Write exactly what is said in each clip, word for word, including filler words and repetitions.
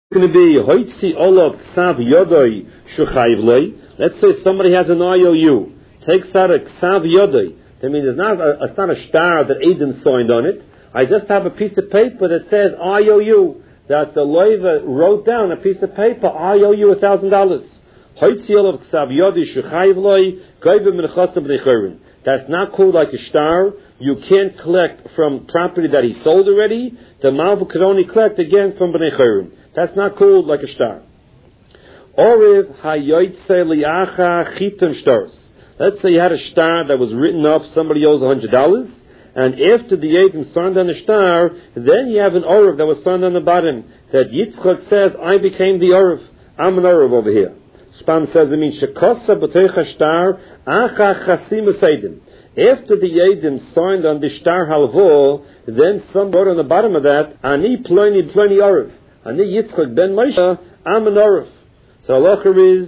Going to be hoitzi olav ksav yodoi shuchayvloi. Let's say somebody has an I O U, takes out a ksav yodoi. That means it's not a, it's not a star that Adam signed on it. I just have a piece of paper that says I O U, that the loiva wrote down a piece of paper, I O U a thousand dollars. Hoitzi olav ksav yodoi shuchayvloi goyve menachosam b'nei. That's not called like a star. You can't collect from property that he sold already. The malva could only collect again from b'nei chayrim. That's not called like a star. Oriv hayoytze liacha chiton stars. Let's say you had a star that was written up, somebody owes a hundred dollars, and after the Yidden signed on the star, then you have an Oriv that was signed on the bottom, that Yitzchak says, I became the Oriv. I'm an Oriv over here. Spam says it means shekosa b'teicha star acha chasim usaydim. After the Yidden signed on the star halvo, then some wrote on the bottom of that, Ani ploni ploni Oriv. Ani Yitzchak ben Moshe, I'm an Oriv. So halacha is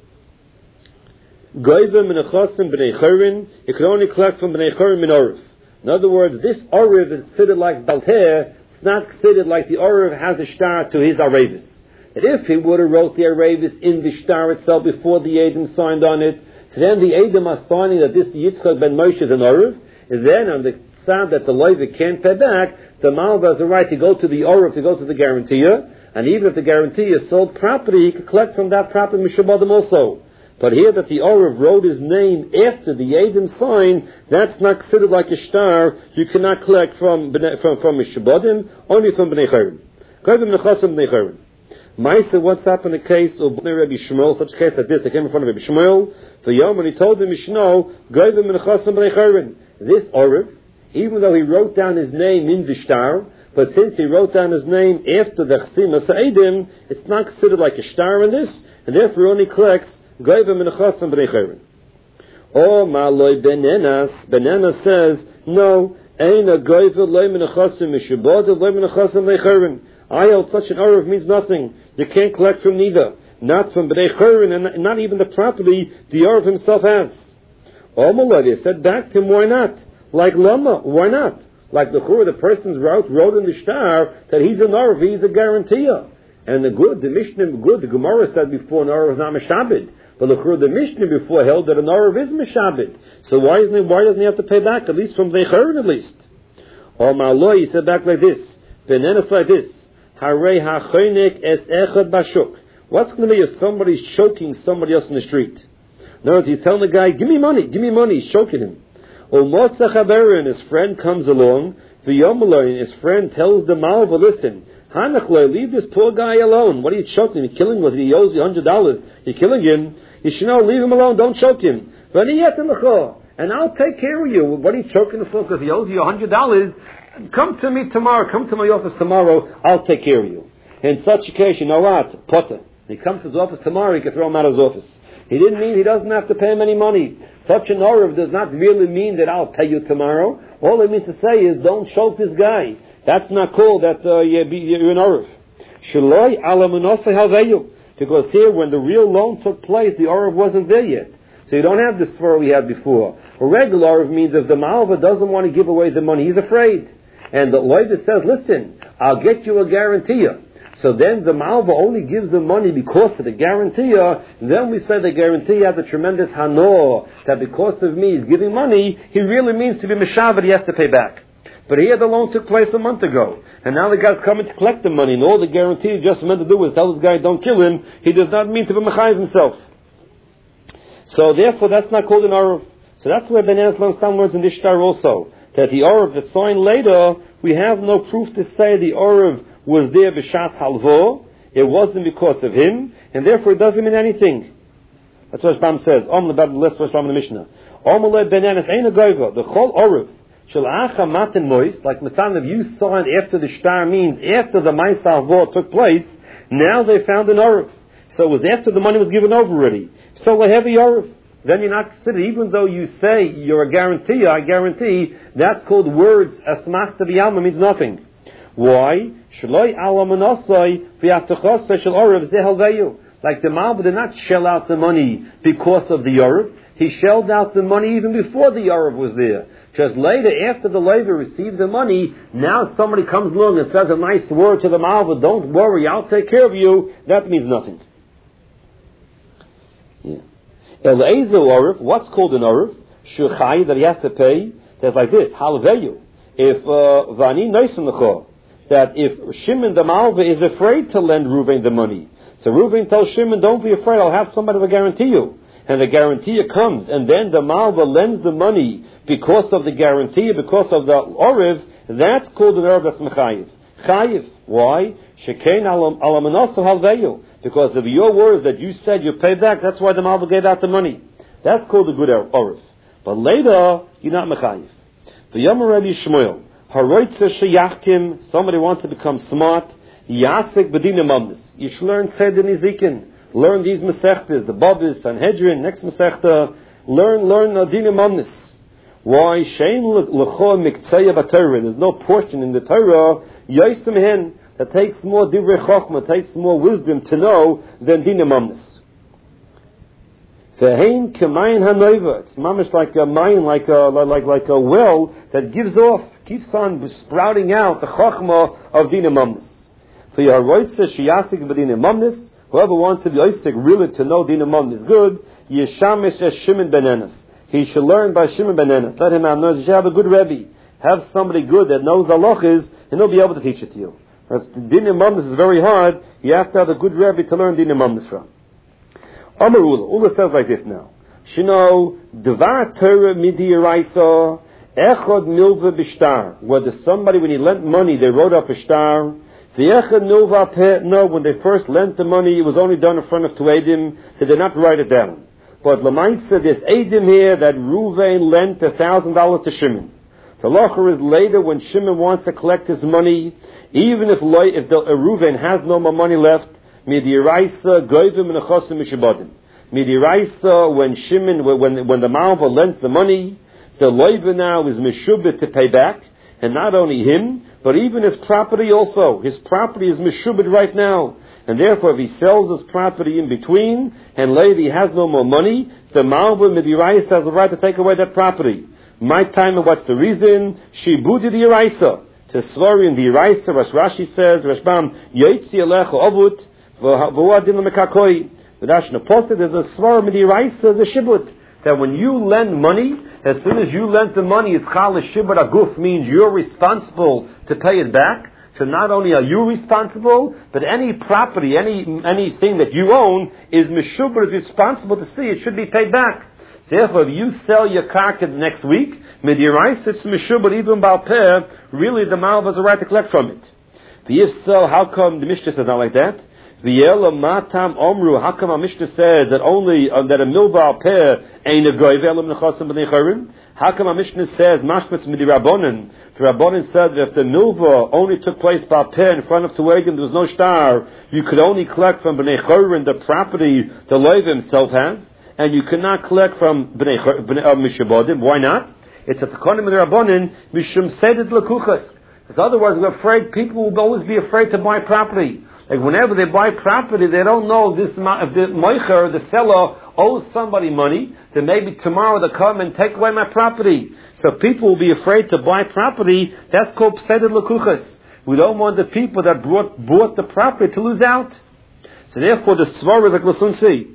Goyve menachosim b'nei chorin. You can only collect from b'nei chorin min Oriv. In other words, this Oriv is considered like Balter. It's not considered like the Oriv has a star to his Aravis. And if he would have wrote the Aravis in the star itself before the Adam signed on it, so then the Adam are signing that this Yitzchak ben Moshe is an Oriv, and then on the side that the Loiva can't pay back, the Malva has a right to go to the Oriv, to go to the guarantor, and even if the guarantor sold property, he could collect from that property Mishabadim also. But here that the Oriv wrote his name after the Adam sign, that's not considered like a star. You cannot collect from from from Mishabadim, only from Bnei Chayrim. Goyim Nechasam Bnei Chayrim. Maisa, what's happened in the case of Rabbi Shmuel, such a case like this, they came in front of Rabbi Shmuel, the Yom, and he told them, Mishno, Goyim Nechasam Bnei Chayrim. This Oriv, even though he wrote down his name in the star, but since he wrote down his name after the Chasima Sa'edim, it's not considered like a star in this, and therefore only collects Goyve Menachosam B'nei Chayrim. Oh, Maloi Benenas, Benenas says, no, Eina Goyve Loi Menachosim Mishubod, Loi Menachosam B'nei Chayrim. I held such an Oriv means nothing. You can't collect from neither. Not from B'nei Chayrim, and not even the property the Oriv himself has. Oh, Maloi said back to him, why not? Like Lama, why not? Like the Chur, the person's wrote, wrote in the star that he's an Oriv, he's a guarantor. And the good, the Mishnah, good, the Gemara said before an Oriv is not Meshabed. But the Chur, the Mishnah before held that an Oriv is Meshabed. So why isn't he, why doesn't he have to pay back, at least from the Chur at least? Or Maloi, he said back like this, Benenas like this, Harei HaChoinek es echad bashuk. What's going to be if somebody's choking somebody else in the street? In other words, he's telling the guy, give me money, give me money, he's choking him. Umotza Chaber, and his friend comes along, V'yomaloi, and his friend tells the Malva, listen, Hanachloi, leave this poor guy alone. What are you choking him? You're killing him. He owes you a hundred dollars. You're killing him. You should know, leave him alone, don't choke him. And I'll take care of you. What are you choking him for? Because he owes you a hundred dollars. Come to me tomorrow, come to my office tomorrow, I'll take care of you. In such a case, you know what? Potter. He comes to his office tomorrow, he can throw him out of his office. He didn't mean he doesn't have to pay him any money. Such an Oriv does not really mean that I'll pay you tomorrow. All it means to say is don't choke this guy. That's not called that uh, you're an Oriv. Shaloi ala menaseh halveyu. Because here, when the real loan took place, the Oriv wasn't there yet. So you don't have the svara we had before. A regular Oriv means if the Malva doesn't want to give away the money, he's afraid. And the Loiva says, listen, I'll get you a guarantor. So then the Malva only gives the money because of the guarantor. Then we say the guarantor has a tremendous hanor, that because of me he's giving money, he really means to be meshavet, he has to pay back. But here the loan took place a month ago, and now the guy's coming to collect the money, and all the guarantee just meant to do is tell this guy don't kill him. He does not mean to be mechayiv himself. So therefore that's not called an Oriv. So that's where Benenas learns some words in this star also, that the Oriv that's signed later, we have no proof to say the Oriv was there b'shas halvo. It wasn't because of him, and therefore it doesn't mean anything. That's what Shbam says. Om lebad less what Shbam in the Mishnah. Om le Benenas ein a goyva. The chol Oriv shel acha maten mois, like Mastan, if you signed after the star means after the Ma'aseh halvo took place, now they found an Oriv. So it was after the money was given over already. So they have a Oriv. Then you're not considered, even though you say you're a guarantee, I guarantee, that's called words. Asmachta v'yalma means nothing. Why? Shaloi ala menasoi v'yatachosai shel Oriv zehalveyu. Like the Malva did not shell out the money because of the Oriv. he shelled out the money even before the Arav was there. Just later, after the Levi received the money, now somebody comes along and says a nice word to the Malva, don't worry, I'll take care of you. That means nothing. Yeah. El'ezu Arav, what's called an Arav? Shuchai, that he has to pay. That's like this, Halveyu. If, Vani Noisenecho, that if Shimon the Malva is afraid to lend Reuven the money, so Reuven tells Shimon, don't be afraid, I'll have somebody to guarantee you. And the guarantor comes, and then the Malva lends the money because of the guarantee, because of the Oriv, that's called an Oriv that's Mechayiv. Chayiv. Why? Shekein alamanosav halveyu. Because of your words that you said you pay back, that's why the Malva gave out the money. That's called a good Oriv. But later, you're not Mechayiv. The Yom Rabbi Shmuel, Haroitze sheyachkim, somebody wants to become smart, Yasik b'dina mamnis. You should learn Seder Nizikin. Learn these Masechtas, the Babis, Sanhedrin, next Masechta. Learn, learn Adina Mamnis. Why? Shein l'cho miktzaya b'Torah. There's no portion in the Torah, Yosem hen, that takes more divrei chokhmah, takes more wisdom to know than Dina Mamnis. Ve'hein k'mayin hanoiva. It's mamish like a mayin, like a, like, like a well that gives off, keeps on sprouting out the chokhmah of Dina Mamnis. For Yaharoitze sheyasik b'Dina Mamnis, whoever wants to be Isaac, really to know Dina Mamnis is good, Yeshamish es Shimon ben Enes. He should learn by Shimon ben Enes. Let him know. You should have a good Rebbe. Have somebody good that knows the halachas, and he'll be able to teach it to you. Because Dina Mamnis is very hard. You have to have a good Rebbe to learn Dina Mamnis from. Amar Ula. Ula says like this now. Shino, Devar Torah midi Yeraisa, Echod milva b'shtar. Whether somebody, when he lent money, they wrote up a shtar. No, when they first lent the money, it was only done in front of two Eidim. They did not write it down. But Lamaisa, there's Eidim here that Reuven lent a thousand dollars to Shimon. The locher is later when Shimon wants to collect his money, even if if the, uh, Reuven has no more money left, Midiraisa goyvim nechosim mishabodim. Midiraisa, when Shimon, when when the Malva lends the money, the loiva now is mishubit to pay back, and not only him, but even his property also. His property is mishubed right now. And therefore, if he sells his property in between, and later he has no more money, the Malva Midirayis has the right to take away that property. My time, and what's the reason? Shibudi the Yeraisa. To Svari in the Yeraisa, Rash Rashi says, Rashbam, Yotzi Alecha Ovut, V'huadin L'mekakoi. The Dashna posted, there's a Svari in the Yeraisa, the Shibut. That when you lend money, as soon as you lend the money, it's chal shibud aguf, means you're responsible to pay it back. So not only are you responsible, but any property, any anything that you own is mishubur, is responsible to see it should be paid back. Therefore, if you sell your karka next week, midirais it's mishubur even balpeh, really the Malva has a right to collect from it. If so, how come the Mishnah says not like that? V'yela matam omru. How come our Mishnah says that only uh, that a milva pair ain't a goy ve'elam nechasim b'nei chorim? How come our Mishnah says mashmitz midi rabbonin? The rabbonin said that if the milva only took place by pair in front of Tuegim, there was no star. You could only collect from b'nei chorim the property the loiv himself has, and you cannot collect from b'nei uh, mishabodim. Why not? It's a takonim of the rabbonin mishum sedet lekuchas. Because otherwise, we're afraid people will always be afraid to buy property. Like whenever they buy property, they don't know this, if the moicher, the seller, owes somebody money, then maybe tomorrow they'll come and take away my property. So people will be afraid to buy property. That's called pseded lekuchas. We don't want the people that brought, bought the property to lose out. So therefore the svar is like Lasun see.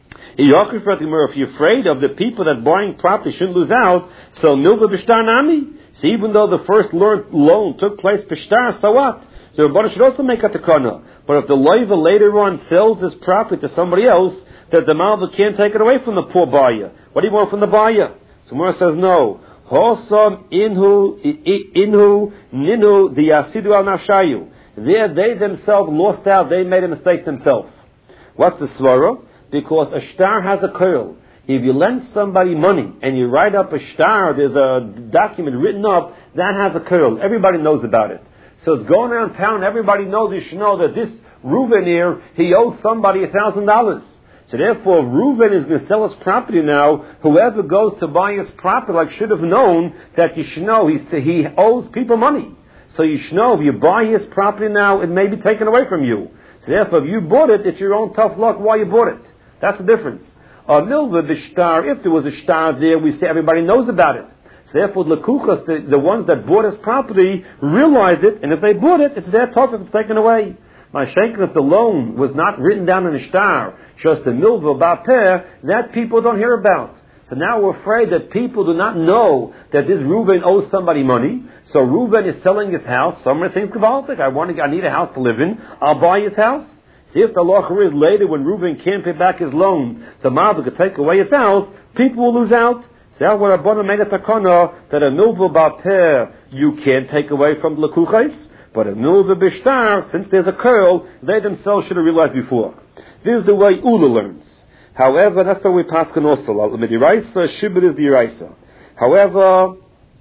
If you're afraid of the people that buying property shouldn't lose out, so milva b'shtar nami. So even though the first loan took place b'shtar, so what? So the Rebbe should also make a takana. But if the loiva later on sells his property to somebody else, that the Malva can't take it away from the poor buyer. What do you want from the buyer? So Mora says no. Hosam inhu inhu ninu the yasidu al nafshayu. There they themselves lost out. They made a mistake themselves. What's the svara? Because a shtar has a curl. If you lend somebody money and you write up a shtar, there's a document written up that has a curl. Everybody knows about it. So it's going around town, everybody knows, you should know that this Reuven here, he owes somebody a thousand dollars. So therefore, if Reuven is going to sell his property now, whoever goes to buy his property, like, should have known that you should know he, he owes people money. So you should know, if you buy his property now, it may be taken away from you. So therefore, if you bought it, it's your own tough luck why you bought it. That's the difference. A milva b'shtar, if there was a shtar there, we say everybody knows about it. So therefore, lekuchas, the, the ones that bought his property, realize it, and if they bought it, it's their talk if it's taken away. My shenkin, if the loan was not written down in a shtar, just a milva ba'peh, that people don't hear about. So now we're afraid that people do not know that this Reuven owes somebody money. So Reuven is selling his house. Someone thinks Gavaltic, I want to, I need a house to live in. I'll buy his house. See if the law is later when Reuven can't pay back his loan, the Malva could take away his house, people will lose out. So that's what Rabbanan made a takana that a milva ba'peh you can't take away from the lekuchais, but a milva b'shtar, since there's a curl, they themselves should have realized before. This is the way Ula learns. However, that's the way Paskin also. Midiraisa, Shibud is the Iraisa. However,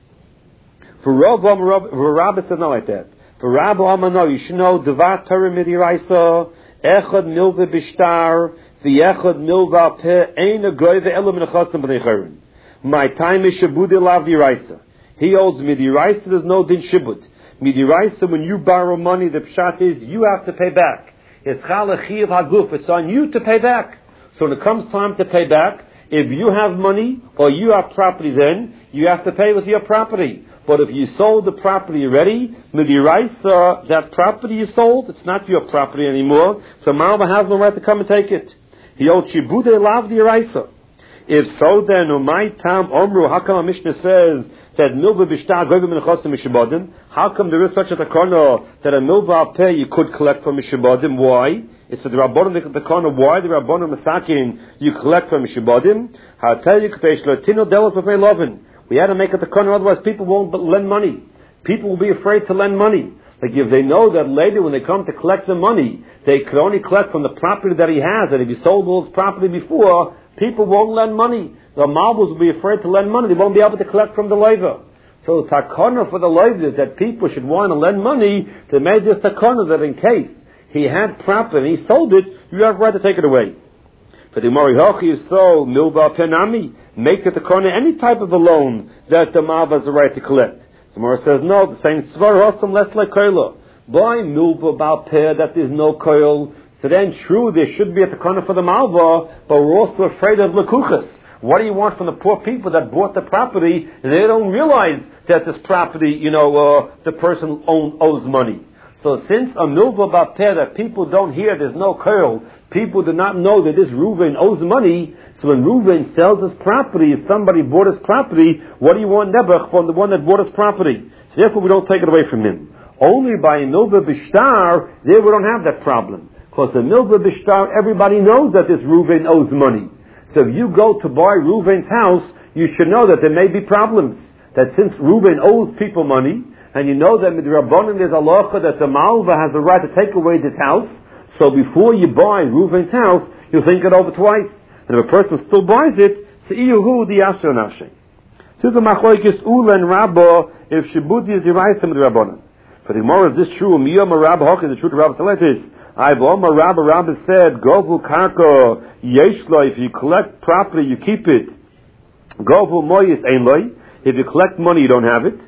for Rav, for Rav, it's not like that. For Rav Amano, you should know Devar Torah Midiraisa, Echad Milva Bishtar, V'Echad Milva Peh, Ein a Goy Ve'elam Nechasim B'nei Chayrin. My time is Shibud Elav Diraisa. He holds Midiraisa, there's no Din Shibud. Midiraisa, when you borrow money, the pshat is you have to pay back. It's Chalachiv Haguf, it's on you to pay back. So when it comes time to pay back, if you have money or you have property, then you have to pay with your property. But if you sold the property already, midiraisa, that property you sold, it's not your property anymore. So Malva has no right to come and take it. He owed shibude lav diraisa. If so, then umay tam omru. How come a Mishnah says that milva b'shtar goyim menachosim mishabodim? How come there is such a takana that a milva pay you could collect from mishabodim? Why? It's the Rabbanon the takana. Why the Rabbanon masakin you collect from mishabodim? How tell you k'teish latino delos b'fei lovin. We had to make a takana, otherwise people won't lend money. People will be afraid to lend money. Like if they know that later when they come to collect the money, they could only collect from the property that he has, and if he sold all his property before, people won't lend money. The marbles will be afraid to lend money. They won't be able to collect from the leiva. So the takana for the leiva is that people should want to lend money. They made this takana that in case he had property and he sold it, you have a right to take it away. For the Mori Hochi is so milva penami, make the takana any type of a loan that the marva has the right to collect. So Mori says no, the same svar osam less like koila. By milva about pair that there's no koil. So then, true, there should be a takana for the malva, but we're also afraid of lekuchas. What do you want from the poor people that bought the property? They don't realize that this property, you know, uh, the person own, owes money. So since a milva bapeh that people don't hear, there's no curl, people do not know that this Reuven owes money, so when Reuven sells his property, if somebody bought his property, what do you want nebuch from the one that bought his property? So therefore we don't take it away from him. Only by a milva bishtar, there we don't have that problem. Because the milva bishtar, everybody knows that this Reuven owes money. So if you go to buy Reuven's house, you should know that there may be problems. That since Reuven owes people money, and you know that with the Rabbanim there's a halacha that the malva has a right to take away this house, so before you buy Reuven's house, you think it over twice. And if a person still buys it, se'iyuhu the asher nashe. So the machlokes ula and rabba, if shibudi is derived from the Rabbanim. For the Gemara, is this true? Miyam rabba hoch is the truth of Rabba Saletis. I Boma Rabba Rabba said, Govul Karko Yeshlo, if you collect property, you keep it. Govul Moyis Einloi, if you collect money, you don't have it.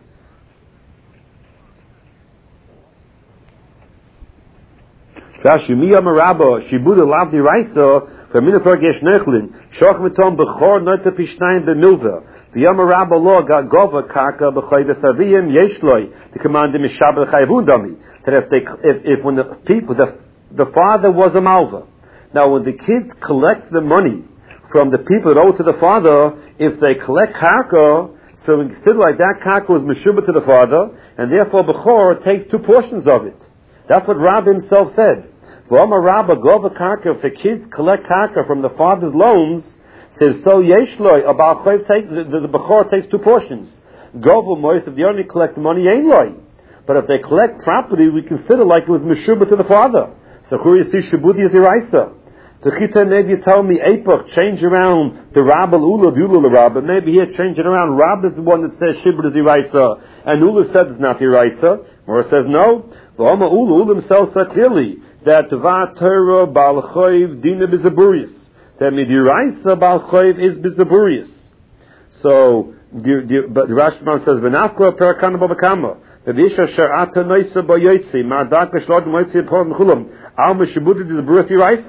Shashimiyam Rabba, Shibuda Lavdi Raisa, for Minator Gesh Nechlin, Shoch Mitom Bechor Nota Pishnaim Bemilva. The Yom Rabba law got Gova Karka Bechoi Vesaviyim Yeshloi, the command him is Shabbat Chayvundami. That if they, if, if when the people, the The father was a malva. Now, when the kids collect the money from the people that owe to the father, if they collect karka, so instead like that, karka was meshubah to the father, and therefore Bechor takes two portions of it. That's what Rabbi himself said. V'omar Rabba gova karka, if the kids collect karka from the father's loans, says so yeshloi, about take the, the, the Bechor takes two portions. Gova mois, if they only collect money, ain't loi. But if they collect property, we consider like it was meshubah to the father. So who you see Shibudi is Iraisa. The Chita, maybe you tell me Epoch, change around the Rabba Ula, the Ula Rabba. Maybe here change it around. Rabba is the one that says Shibud is Iraisa, and Ula said it's not Iraisa. Mora says no. The Oma Ula, Ula himself said clearly that Tva Torah Baal Choiv Dina Bizaburius. That Midiraisa Baal Choiv is Bizaburius. So, the, the, but the Rashman says, V'nafko Perakana Babakama. The Visha Shar'ata Noisa Bayoitzi, Ma'adak Beshlod Moitzi Pol Mechulam. The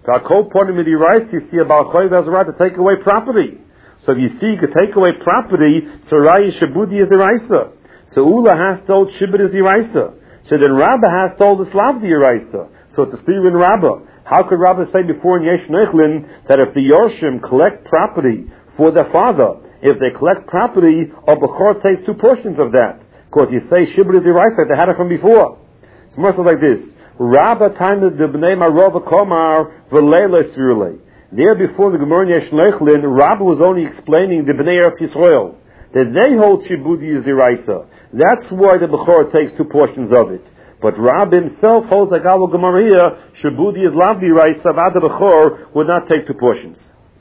You see a Baal Choiv has a right to take away property. So if you see you could take away property, so Raya Shabudi is the Raisa. So Ula has told Shibud is the Raisa. So then Rabbah has told the Slav the Raisa. So it's a steer in Rabbah. How could Rabbah say before in Yesh Nechlin that if the Yorshim collect property for their father, if they collect property, a Bechor takes two portions of that? Because you say Shibud is the Raisa, they had it from before. It's more so like this. Rabbah time the Bnei Marova Komar V'leila Svirulei. There before the Gemara in Yesh Nechlin, Rabbah was only explaining the Bnei Eretz Yisrael, that they hold Shibudi is the Raisa. That's why the Bechor takes two portions of it. But Rabbah himself holds like our Gemara here, Shibudi is Lavdi Raisa, but the Bechor would not take two portions.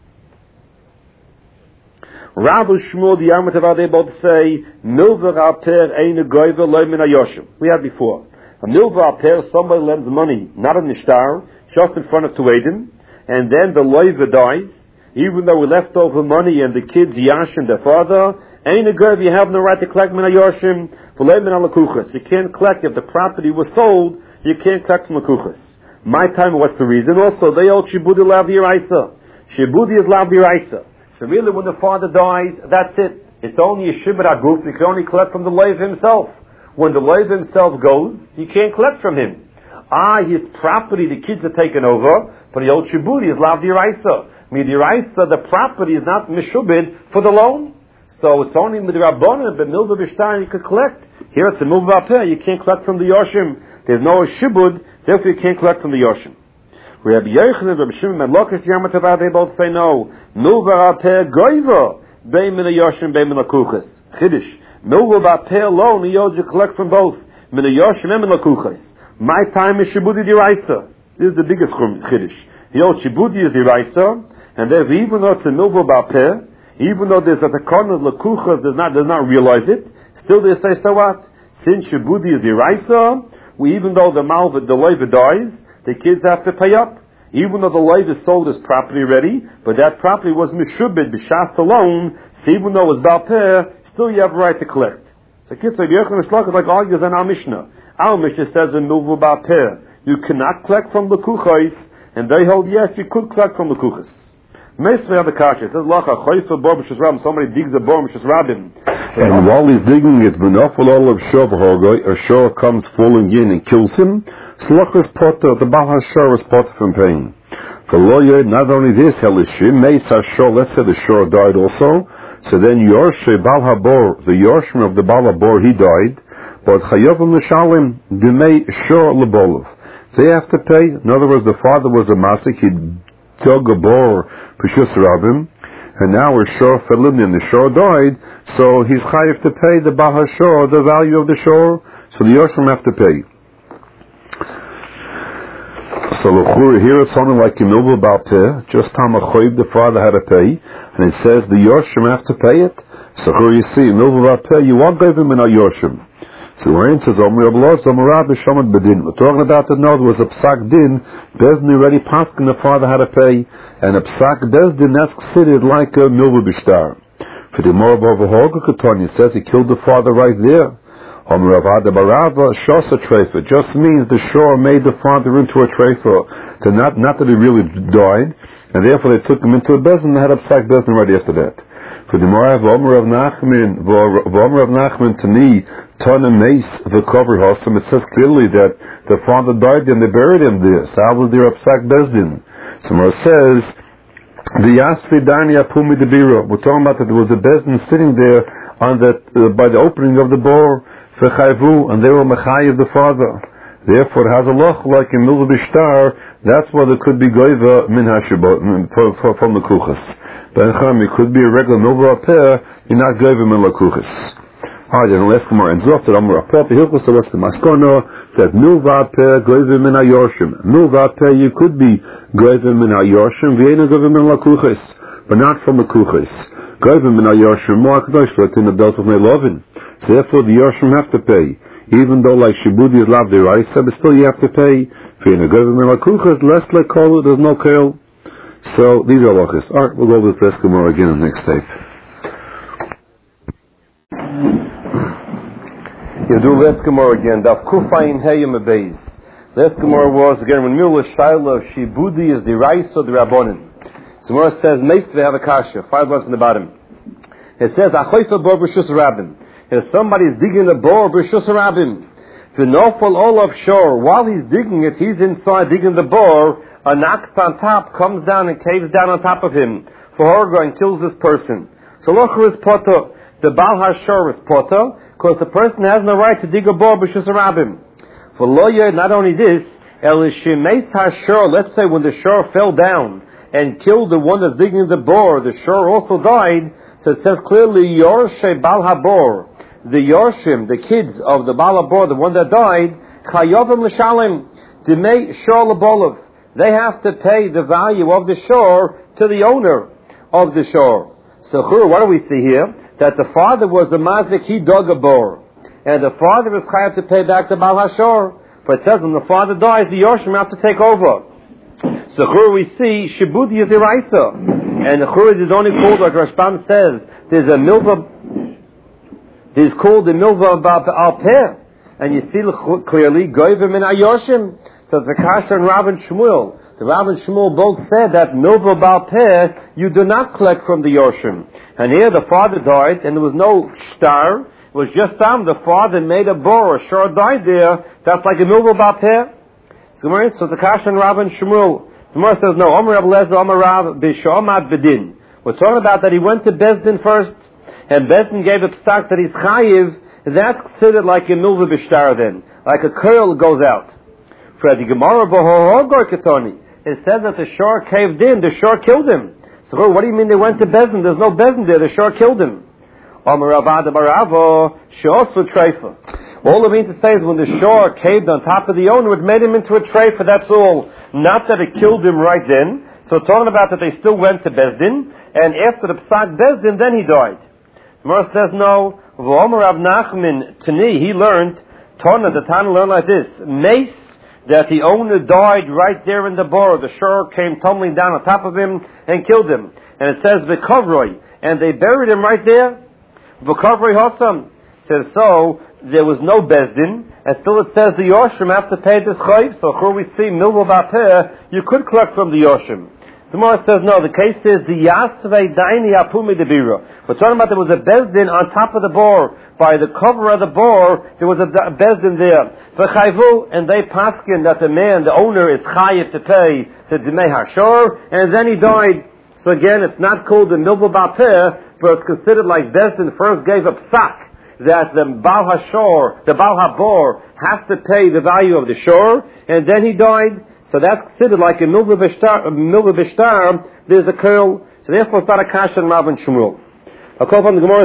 Rabbah Shmuel the Yamatav, they both say, Milva Alper Eine Goiva Loy Min HaYoshim. We had before. A Milva Alper, somebody lends money, not a Nishtar, just in front of Tuedim, and then the Loiva dies, even though we left over money and the kids Yashin, their father, ain't a girl, you have no right to collect Min HaYoshim, V'lei Min HaLakuchas. You can't collect if the property was sold, you can't collect from Lakuchas. My time, what's the reason? Also, they owe Shibudi Lav Yiraisa. Shibudi is Lav Yiraisa. So really, when the father dies, that's it. It's only a Shibud HaGuf, you can only collect from the Leiv himself. When the Leiv himself goes, you can't collect from him. Ah, his property, the kids are taken over, but the old Shibudi is Lav Yiraisa. Midiraisa, the property is not Mishubid for the loan. So it's only Midirabonah, but Milva Bishtar you could collect. Here it's a Milva Apeh, you can't collect from the Yoshim. There's no Shibud, therefore you can't collect from the Yoshim. Rabbi Yochanan, Rabbi Shimon, and Lokish Yamatavad, they both say no. Milva Apeh Goiva, Bein Min HaYoshim, Bein Min HaKuchas. Chiddush. Milva Apeh alone, he owes you collect from both. Min HaYoshim and Min HaKuchas. My time is Shibudi Diraisa. This is the biggest Chiddush. The old Shibudi is Diraisa, and therefore even though it's a Milva Apeh, even though there's a takon of Lakuchas does not does not realize it, still they say, so what? Since Shibudi is Diraisa, we even though the Malva, the Leiva dies, the kids have to pay up. Even though the Leiva is sold as property ready, but that property was Mishubid, B'shas alone, so even though it was Balpeh, still you have a right to collect. So kids say, Yochanan Shlach is like argues on our Mishnah. Our Mishnah says in Milva Balpeh, you cannot collect from Lakuchas, and they hold, yes, you could collect from Lakuchas. Meisvei have a kasha. It says, Lacha, Choyfa, Bor, Mishas Rabin. Somebody digs a Bor, Mishas Rabin. And while he's digging it, V'nafal Olav Shor V'hogoi, a Shor comes falling in and kills him, Slach is potter, the Baal HaShor is potter from pain. For lawyer, not only this, Helishim, Meitz HaShor, let's say the Shor died also, so then Yorshe, Baal HaBor, the Yorshim of the Baal HaBor, he died, but Chayovim L'Shalim, Demei Shor L'Bolov. They have to pay. In other words, the father was a Masik, he dug a bor, Peshus Rabim, and now a shor fell in and the shor died, so he's chayiv to pay the Baal HaShor, the value of the shor, so the Yoshim have to pay. So here it's something like in Milva Balpeh, just Tamachoyb, the father had to pay, and it says the Yoshim have to pay it. So here you see, Milva Balpeh, you won't give him in a Yoshim. So Rain says, Omer Ablos, Omer Rabbi Shomad Bedin. We're talking about it now, there was a Psak Din, Bezdin already passed and the father had to pay, and a Psak Bezdin, that's considered like a Milva Bishtar. For the Morab of Hoga Ketoni, it says he killed the father right there. Omer Avada Barava, Shosa Treifa, just means the shore made the father into a Treifa, to not, not that he really died, and therefore they took him into a Bezdin and had a Psak Bezdin right after that. For the Morav Omer of Nachman, Omer of Nachman to me, Tana Mace the cover hostem. It says clearly that the father died and they buried him there. So how was there a Psak Bezdin? So it says the Yasvi Dani Apumi de Bira. We're talking about that there was a Bezdin sitting there on that uh, by the opening of the bor for Chayvu, and they were Mechayiv the father. Therefore, it has a loch like in Milva Bishtar. That's why there could be Goiva Min Hashibot from the Kuchas. But it could be a regular Milva Apeh, you're not Goiva Min Lakuchas. Alright, then let's come on. And Zof that Amar Apeh, Hilchus, the rest of Maskono, that Milva Apeh, Goiva Min HaYorshim. Milva Apeh, you could be Goiva Min HaYorshim, Vienna Goiva Min Lakuchas, but not from the Kuchas. Goiva Min HaYorshim, more Akadosh, for it in the belt of Meilovin. So therefore, the Yorshim have to pay. Even though like Shibudi is Lav Deraisa, but still you have to pay. Vienna Goiva Min Lakuchas, less like Kol, there's no Kale. So these are lochis. Alright, we'll go with this Gemara again in the next tape. You do this Gemara again. Daf Kufayin Heyim Abeis. Last Gemara was, again, when Mila Shaila of Shibudi is the Rais or the Rabbonin. So Gemara says, Meis have a kasha, five lines in the bottom. It says, Achoifa bor b'shus rabim. If somebody's digging a bor b'shus rabim, v'nofal olav shor, while he's digging it, he's inside digging the bor, a nacht on top comes down and caves down on top of him, for horror and kills this person. So locher is poto, the Baal HaShor is poto, because the person has no right to dig a bor b'shus rabim. For lawyer, not only this, el shemeis hashor, let's say when the shor fell down and killed the one that's digging the bor, the shor also died, so it says clearly, Yorshe Baal HaBor, the Yorshim, the kids of the Baal HaBor, the one that died, Chayovim L'Shalem, Dimei Shor L'Bolov, they have to pay the value of the shor to the owner of the shor. So what do we see here? That the father was a mazik, he dug a bor. And the father is chayav to pay back the Baal HaShor. But it says when the father dies, the Yorshim have to take over. So here we see Shibudi is Iraisa. And the Chur is only called, like Rashbam says, there's a milva, there's called the milva al peh. And you see clearly, Goyvim and Ayoshim. So it's a Kasha and Rav and Shmuel. The Rav and Shmuel both said that milva bal peh, you do not collect from the Yorshim. And here the father died, and there was no star. It was just time the father made a bor, a shor died there. That's like a milva bal peh. So it's a Kasha and Rav and Shmuel. The Gemara says, no, Omer Rav Lezer, Omer Rav, B'Shomad Bedin. We're talking about that he went to Bezdin first, and Bezdin gave a psak that he's chayiv. That's considered like a milva b'shtar then. Like a curl goes out. For the Gemara B'Horogor Ketoni, it says that the shor caved in, the shor killed him. So what do you mean they went to Bezdin? There's no Bezdin there, the shor killed him. Omer Rav Ada Baravo, Sheosu Treifa. All it means to say is when the shor caved on top of the owner, it made him into a treifa, that's all. Not that it killed him right then. So talking about that they still went to Bezdin, and after the Psak Bezdin, then he died. Gemara says no, V'omer Rav Nachman Tani, he learned, Tana, the Tana learned like this, Mace, that the owner died right there in the bor, the shor came tumbling down on top of him and killed him. And it says V'kovroi, and they buried him right there. V'kovroi Hossam, says so, there was no Bezdin, and still it says the Yorshim have to pay this chayv, so here we see milva bapeh, you could collect from the Yorshim. The Gemara says no, the case is the Yasvei Daini Apumi Debira. We're talking about there was a Bezdin on top of the bor, by the cover of the bor, there was a Bezdin there. V'chayvu, and they paskin that the man, the owner, is chayiv to pay the Dimei HaShor, and then he died. So again, it's not called the milva bapeh, but it's considered like Bezdin first gave a psak, that the Baal HaShor, the Baal HaBor, has to pay the value of the shor, and then he died. So that's considered like a milva b'shtar. There's a curl. So therefore, it's not a kasha and Rav and Shmuel. I'll call from the Gemara.